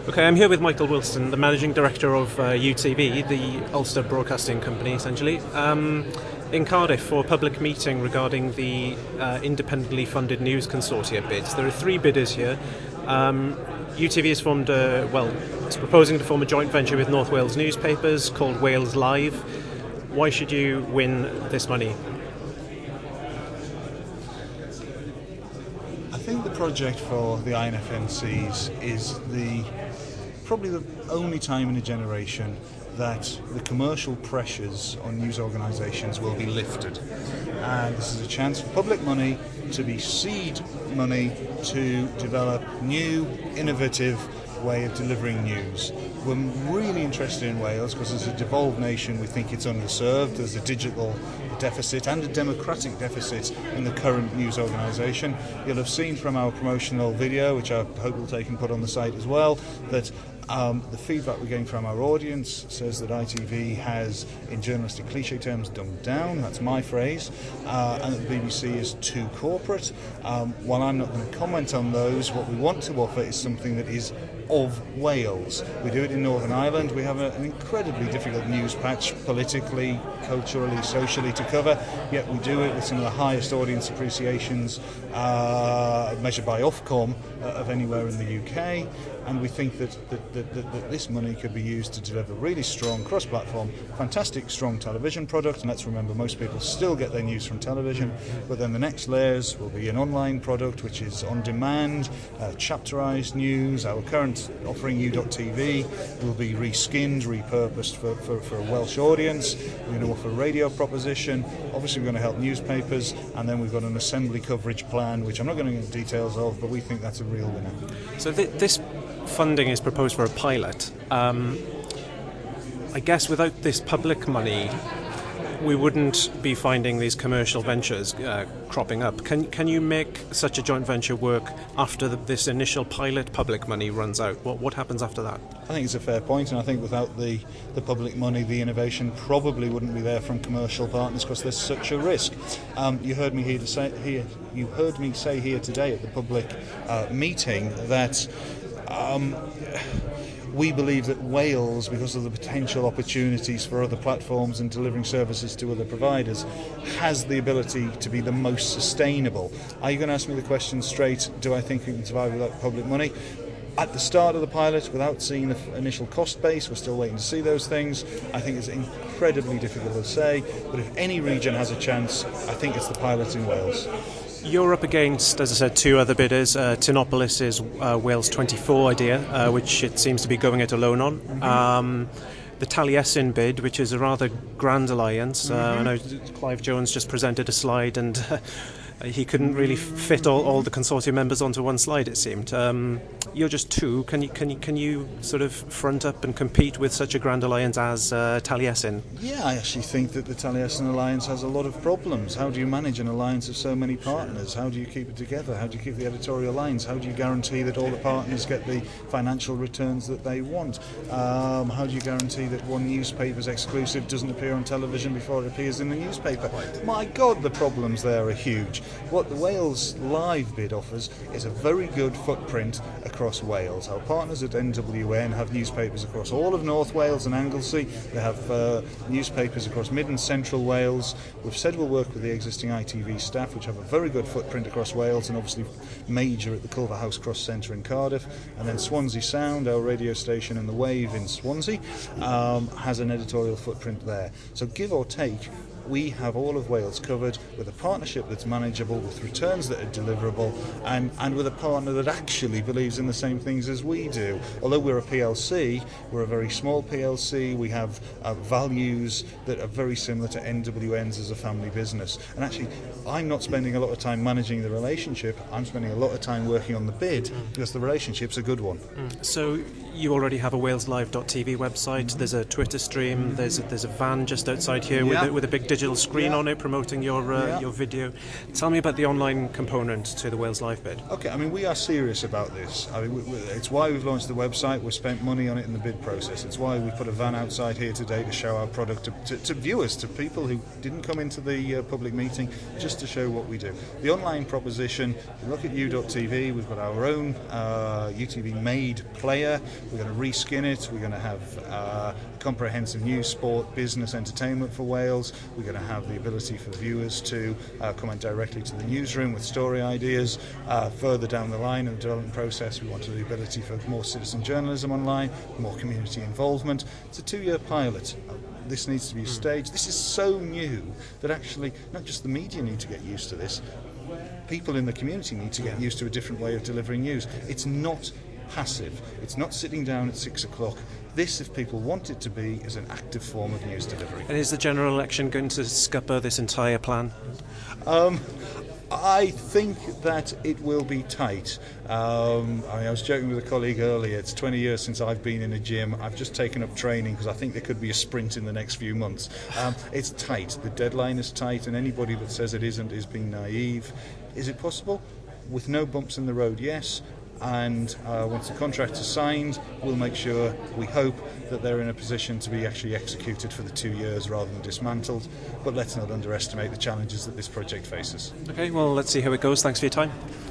Okay, I'm here with Michael Wilson, the Managing Director of UTV, the Ulster Broadcasting Company, essentially, in Cardiff for a public meeting regarding the independently funded news consortia bids. There are three bidders here. UTV has formed it's proposing to form a joint venture with North Wales newspapers called Wales Live. Why should you win this money? I think the project for the INFNCs is probably the only time in a generation that the commercial pressures on news organisations will be lifted. And this is a chance for public money to be seed money to develop new, innovative way of delivering news. We're really interested in Wales because as a devolved nation we think it's underserved. There's a digital deficit and a democratic deficit in the current news organisation. You'll have seen from our promotional video, which I hope we'll take and put on the site as well, that the feedback we're getting from our audience says that ITV has, in journalistic cliche terms, dumbed down. That's my phrase. And that the BBC is too corporate. While I'm not going to comment on those, what we want to offer is something that is of Wales. We do it in Northern Ireland. We have an incredibly difficult news patch, politically, culturally, socially, to cover, yet we do it with some of the highest audience appreciations measured by Ofcom of anywhere in the UK, and we think that this money could be used to deliver really strong cross-platform, fantastic strong television product. And let's remember, most people still get their news from television, but then the next layers will be an online product which is on demand, chapterised news. Our current offering U.TV will be reskinned, repurposed for a Welsh audience. We're going to offer a radio proposition. Obviously we're going to help newspapers, and then we've got an assembly coverage plan which I'm not going to get into details of, but we think that's a real winner. So this funding is proposed for a pilot. I guess without this public money we wouldn't be finding these commercial ventures cropping up. Can you make such a joint venture work after this initial pilot public money runs out? What happens after that? I think it's a fair point, and I think without the public money, the innovation probably wouldn't be there from commercial partners because there's such a risk. You heard me say here today at the public meeting that we believe that Wales, because of the potential opportunities for other platforms and delivering services to other providers, has the ability to be the most sustainable. Are you going to ask me the question straight, do I think we can survive without public money? At the start of the pilot, without seeing the initial cost base, we're still waiting to see those things. I think it's incredibly difficult to say, but if any region has a chance, I think it's the pilot in Wales. You're up against, as I said, two other bidders. Tinopolis' Wales 24 idea, which it seems to be going it alone on. Mm-hmm. The Taliesin bid, which is a rather grand alliance. I know Clive Jones just presented a slide and he couldn't really fit all the consortium members onto one slide, it seemed. You're just two. Can you sort of front up and compete with such a grand alliance as Taliesin? Yeah, I actually think that the Taliesin alliance has a lot of problems. How do you manage an alliance of so many partners? How do you keep it together? How do you keep the editorial lines? How do you guarantee that all the partners get the financial returns that they want? How do you guarantee that one newspaper's exclusive doesn't appear on television before it appears in the newspaper? My God, the problems there are huge. What the Wales Live bid offers is a very good footprint across Wales. Our partners at NWN have newspapers across all of North Wales and Anglesey. They have newspapers across Mid and Central Wales. We've said we'll work with the existing ITV staff, which have a very good footprint across Wales and obviously major at the Culverhouse Cross Centre in Cardiff. And then Swansea Sound, our radio station in the Wave in Swansea, has an editorial footprint there. So give or take, we have all of Wales covered with a partnership that's manageable, with returns that are deliverable, and with a partner that actually believes in the same things as we do. Although we're a PLC, we're a very small PLC, we have values that are very similar to NWN's as a family business. And actually, I'm not spending a lot of time managing the relationship, I'm spending a lot of time working on the bid, because the relationship's a good one. So you already have a WalesLive.tv website, there's a Twitter stream, there's a van just outside here with a big digital screen Yeah. on it promoting your video. Tell me about the online component to the Wales Live bid. Okay, I mean, we are serious about this. I mean, it's why we've launched the website. We've spent money on it in the bid process. It's why we put a van outside here today to show our product to viewers, to people who didn't come into the public meeting, just to show what we do. The online proposition, you look at u.tv, we've got our own UTV-made player. We're going to reskin it. We're going to have comprehensive news, sport, business, entertainment for Wales. We're going to have the ability for viewers to comment directly to the newsroom with story ideas. Further down the line in the development process, we want the ability for more citizen journalism online, more community involvement. It's a 2-year pilot. This needs to be staged. This is so new that actually not just the media need to get used to this, people in the community need to get used to a different way of delivering news. It's not passive. It's not sitting down at 6 o'clock. This, if people want it to be, is an active form of news delivery. And is the general election going to scupper this entire plan? I think that it will be tight. I was joking with a colleague earlier. It's 20 years since I've been in a gym. I've just taken up training because I think there could be a sprint in the next few months. It's tight. The deadline is tight, and anybody that says it isn't is being naive. Is it possible? With no bumps in the road, yes. And once the contract is signed, we'll make sure, we hope, that they're in a position to be actually executed for the 2 years rather than dismantled. But let's not underestimate the challenges that this project faces. Okay, well, let's see how it goes. Thanks for your time.